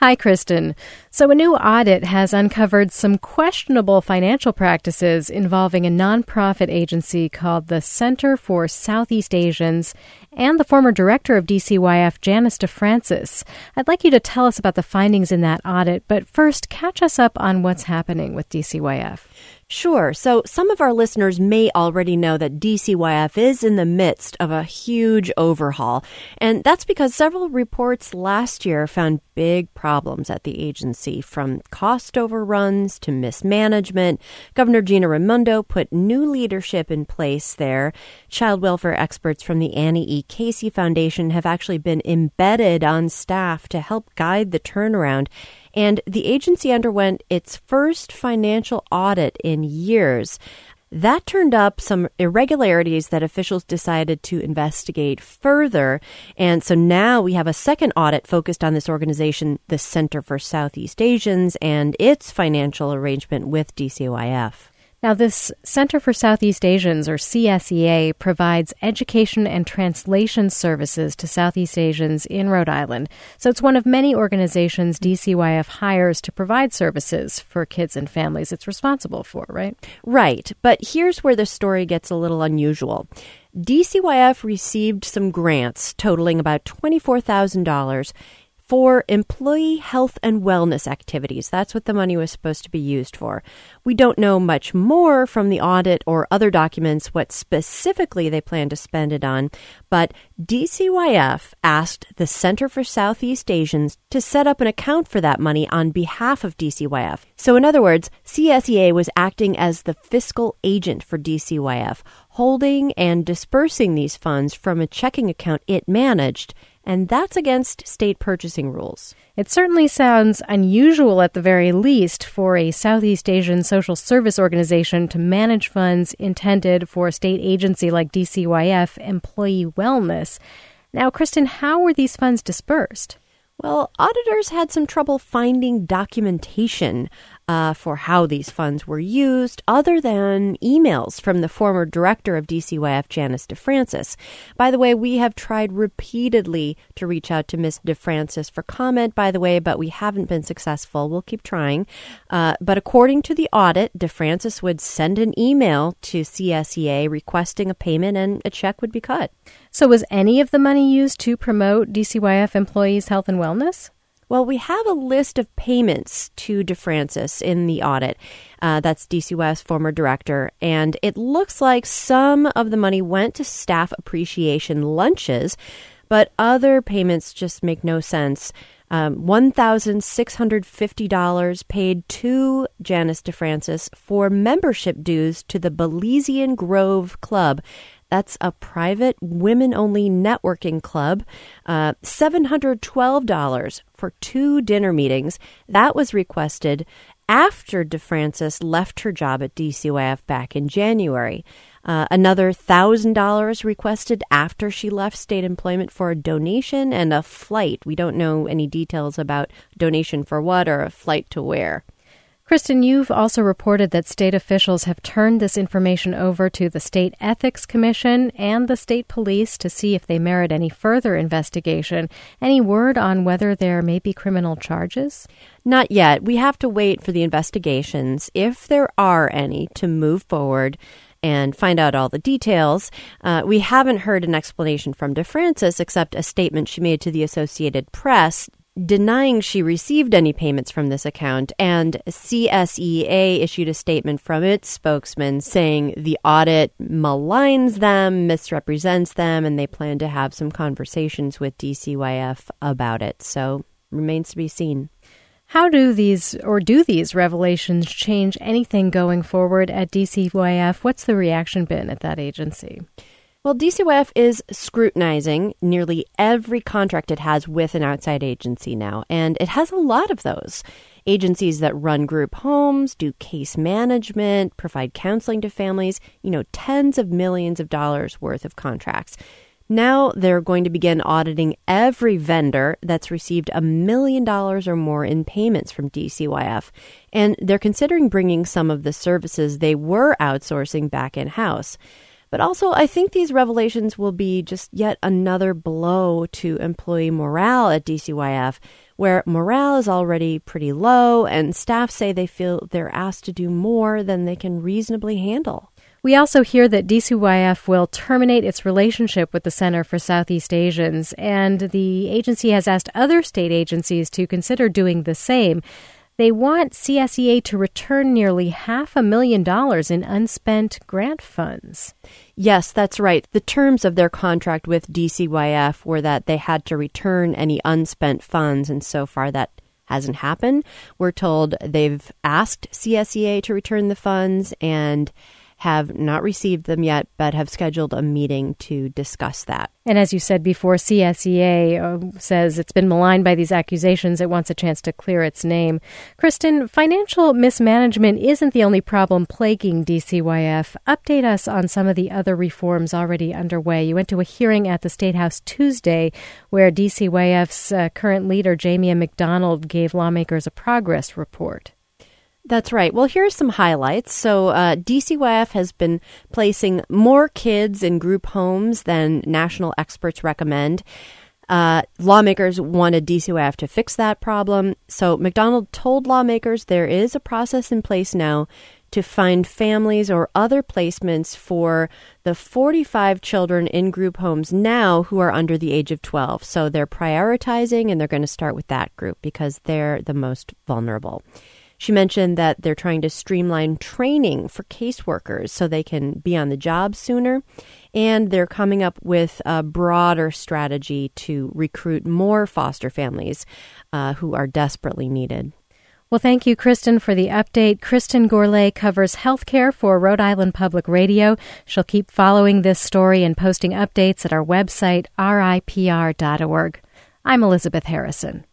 Hi, Kristen. So a new audit has uncovered some questionable financial practices involving a nonprofit agency called the Center for Southeast Asians and the former director of DCYF, Janice DeFrancis. I'd like you to tell us about the findings in that audit, but first, catch us up on what's happening with DCYF. Sure. So some of our listeners may already know that DCYF is in the midst of a huge overhaul. And that's because several reports last year found big problems at the agency, from cost overruns to mismanagement. Governor Gina Raimondo put new leadership in place there. Child welfare experts from the Annie E. Casey Foundation have actually been embedded on staff to help guide the turnaround. And the agency underwent its first financial audit in years. That turned up some irregularities that officials decided to investigate further. And so now we have a second audit focused on this organization, the Center for Southeast Asians, and its financial arrangement with DCYF. Now, this Center for Southeast Asians, or CSEA, provides education and translation services to Southeast Asians in Rhode Island. So it's one of many organizations DCYF hires to provide services for kids and families it's responsible for, right? Right. But here's where the story gets a little unusual. DCYF received some grants totaling about $24,000 for employee health and wellness activities. That's what the money was supposed to be used for. We don't know much more from the audit or other documents what specifically they plan to spend it on, but DCYF asked the Center for Southeast Asians to set up an account for that money on behalf of DCYF. So in other words, CSEA was acting as the fiscal agent for DCYF, holding and dispersing these funds from a checking account it managed, and that's against state purchasing rules. It certainly sounds unusual at the very least for a Southeast Asian social service organization to manage funds intended for a state agency like DCYF employee wellness. Now, Kristen, how were these funds dispersed? Well, auditors had some trouble finding documentation for how these funds were used, other than emails from the former director of DCYF, Janice DeFrancis. By the way, we have tried repeatedly to reach out to Ms. DeFrancis for comment, by the way, but we haven't been successful. We'll keep trying. But according to the audit, DeFrancis would send an email to CSEA requesting a payment and a check would be cut. So was any of the money used to promote DCYF employees' health and wellness? Well, we have a list of payments to DeFrancis in the audit. That's DCYF's former director. And it looks like some of the money went to staff appreciation lunches, but other payments just make no sense. $1,650 paid to Janice DeFrancis for membership dues to the Belizean Grove Club. That's a private, women-only networking club. $712 for 2 dinner meetings. That was requested after DeFrancis left her job at DCYF back in January. Another $1,000 requested after she left state employment for a donation and a flight. We don't know any details about donation for what or a flight to where. Kristen, you've also reported that state officials have turned this information over to the State Ethics Commission and the state police to see if they merit any further investigation. Any word on whether there may be criminal charges? Not yet. We have to wait for the investigations, if there are any, to move forward and find out all the details. We haven't heard an explanation from DeFrancis except a statement she made to the Associated Press denying she received any payments from this account, and CSEA issued a statement from its spokesman saying the audit maligns them, misrepresents them, and they plan to have some conversations with DCYF about it. So, remains to be seen. How do these revelations change anything going forward at DCYF? What's the reaction been at that agency? Well, DCYF is scrutinizing nearly every contract it has with an outside agency now, and it has a lot of those. Agencies that run group homes, do case management, provide counseling to families, tens of millions of dollars worth of contracts. Now they're going to begin auditing every vendor that's received $1 million or more in payments from DCYF, and they're considering bringing some of the services they were outsourcing back in-house. But also, I think these revelations will be just yet another blow to employee morale at DCYF, where morale is already pretty low, and staff say they feel they're asked to do more than they can reasonably handle. We also hear that DCYF will terminate its relationship with the Center for Southeast Asians, and the agency has asked other state agencies to consider doing the same. They want CSEA to return nearly $500,000 in unspent grant funds. Yes, that's right. The terms of their contract with DCYF were that they had to return any unspent funds, and so far that hasn't happened. We're told they've asked CSEA to return the funds and have not received them yet, but have scheduled a meeting to discuss that. And as you said before, CSEA says it's been maligned by these accusations. It wants a chance to clear its name. Kristen, financial mismanagement isn't the only problem plaguing DCYF. Update us on some of the other reforms already underway. You went to a hearing at the State House Tuesday where DCYF's current leader, Jamia McDonald, gave lawmakers a progress report. That's right. Well, here are some highlights. So DCYF has been placing more kids in group homes than national experts recommend. Lawmakers wanted DCYF to fix that problem. So McDonald told lawmakers there is a process in place now to find families or other placements for the 45 children in group homes now who are under the age of 12. So they're prioritizing, and they're going to start with that group because they're the most vulnerable. She mentioned that they're trying to streamline training for caseworkers so they can be on the job sooner. And they're coming up with a broader strategy to recruit more foster families who are desperately needed. Well, thank you, Kristen, for the update. Kristen Gourlay covers healthcare for Rhode Island Public Radio. She'll keep following this story and posting updates at our website, ripr.org. I'm Elizabeth Harrison.